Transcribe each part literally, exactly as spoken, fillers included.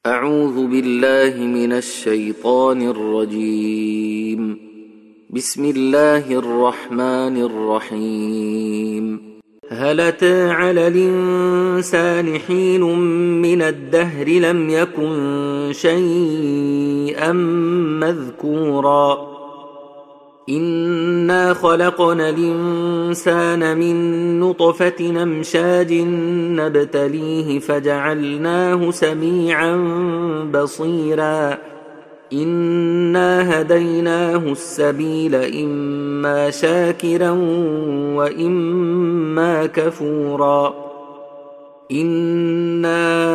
أعوذ بالله من الشيطان الرجيم. بسم الله الرحمن الرحيم. هل أتى على الإنسان حين من الدهر لم يكن شيئا مذكورا إنا خلقنا الإنسان من نطفة أمشاج نبتليه فجعلناه سميعا بصيرا إنا هديناه السبيل إما شاكرا وإما كفورا إنا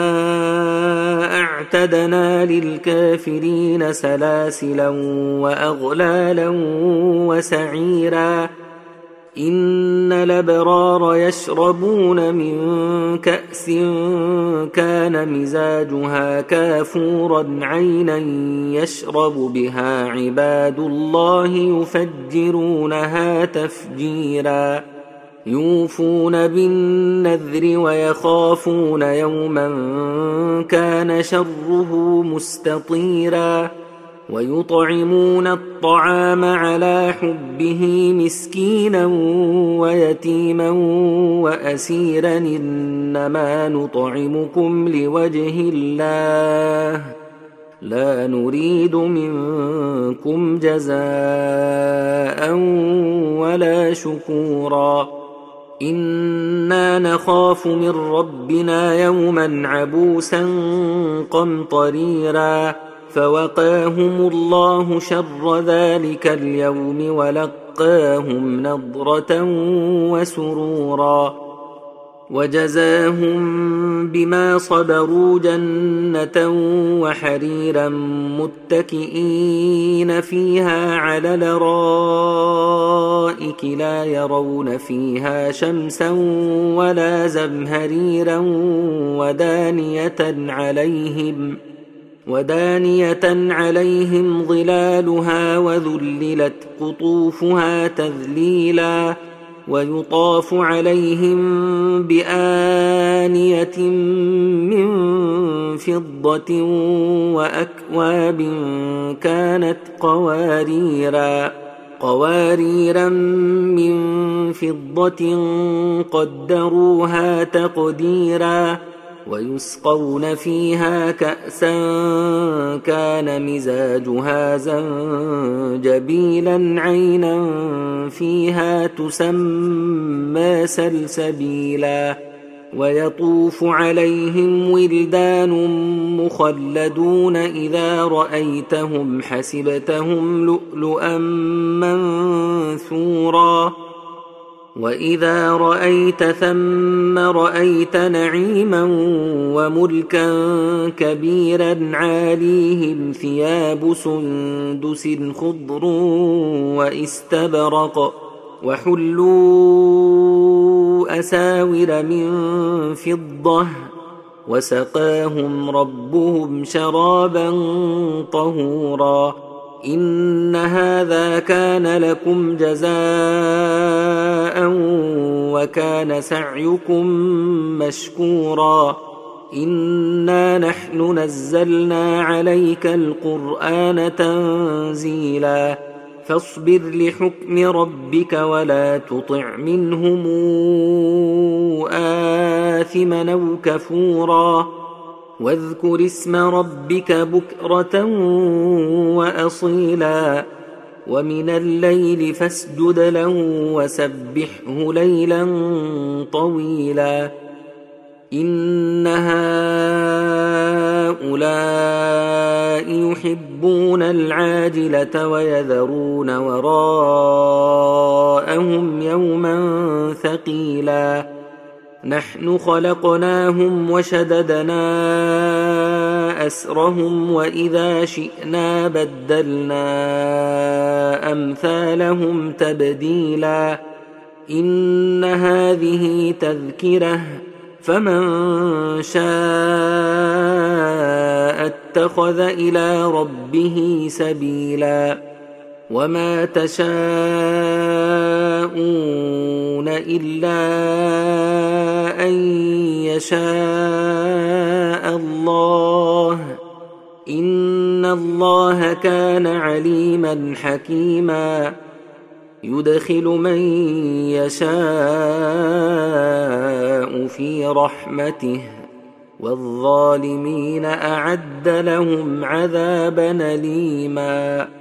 أعتدنا للكافرين سلاسلا وأغلالا وسعيرا إن الأبرار يشربون من كأس كان مزاجها كافورا عينا يشرب بها عباد الله يفجرونها تفجيرا يوفون بالنذر ويخافون يوما كان شره مستطيرا ويطعمون الطعام على حبه مسكينا ويتيما وأسيرا إنما نطعمكم لوجه الله لا نريد منكم جزاء ولا شكورا إنا نخاف من ربنا يوما عبوسا قمطريرا فوقاهم الله شر ذلك اليوم ولقاهم نضرة وسرورا وجزاهم بما صبروا جنة وحريرا متكئين فيها على الأرائك لا يرون فيها شمسا ولا زمهريرا ودانية عليهم ودانية عليهم ظلالها وذللت قطوفها تذليلا ويطاف عليهم بآنية من فضة وأكواب كانت قواريرا قواريرا من فضة قدروها تقديرا ويسقون فيها كأسا كان مزاجها زنجبيلا عينا فيها تسمى سلسبيلا ويطوف عليهم ولدان مخلدون إذا رأيتهم حسبتهم لؤلؤا منثورا وإذا رأيت ثم رأيت نعيما وملكا كبيرا عاليهم ثياب سندس خضر واستبرق وحلوا أساور من فضة وسقاهم ربهم شرابا طهورا إن هذا كان لكم جزاء وكان سعيكم مشكورا إنا نحن نزلنا عليك القرآن تنزيلا فاصبر لحكم ربك ولا تطع منهم آثما أو كفورا واذكر اسم ربك بكرة وأصيلا ومن الليل فاسجد له وسبحه ليلا طويلا إن هؤلاء يحبون العاجلة ويذرون وراءهم يوما ثقيلا نحن خلقناهم وشددنا أسرهم وإذا شئنا بدلنا أمثالهم تبديلا إن هذه تذكرة فمن شاء اتخذ إلى ربه سبيلا وما تشاءون إلا أن يشاء الله الله إن الله كان عليما حكيما يدخل من يشاء في رحمته والظالمين أعد لهم عذابا أليما.